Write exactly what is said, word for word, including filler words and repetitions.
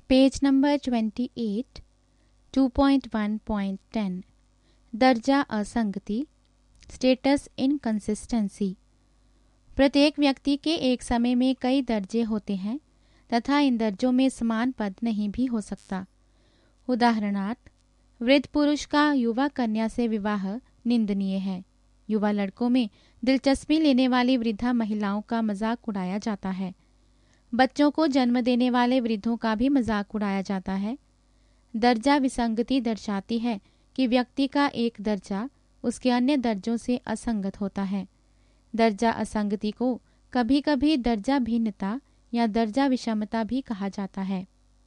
Page number twenty eight, two point one point ten. दर्जा असंगति, status inconsistency. प्रत्येक व्यक्ति के एक समय में कई दर्जे होते हैं तथा इन दर्जों में समान पद नहीं भी हो सकता। उदाहरणार्थ, वृद्ध पुरुष का युवा कन्या से विवाह निंदनीय है। युवा लड़कों में दिलचस्पी लेने वाली वृद्धा महिलाओं का मजाक उड़ाया जाता है। बच्चों को जन्म देने वाले वृद्धों का भी मजाक उड़ाया जाता है। दर्जा विसंगति दर्शाती है कि व्यक्ति का एक दर्जा उसके अन्य दर्जों से असंगत होता है। दर्जा असंगति को कभी कभी दर्जा भिन्नता या दर्जा विषमता भी कहा जाता है।